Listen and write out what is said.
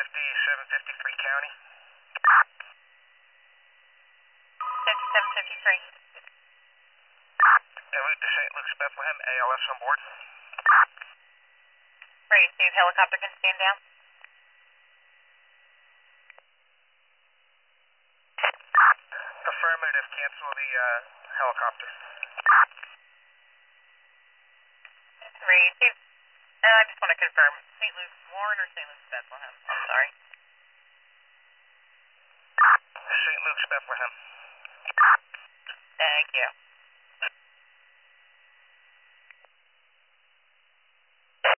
753 County. 5753. En route to St. Luke's, Bethlehem, ALS on board. Ready to see if helicopter can stand down. Affirmative, cancel the helicopter. Ready to. I just want to confirm. St. Luke's Warren or St. Luke's Bethlehem? I'm sorry. St. Luke's, Bethlehem. Thank you.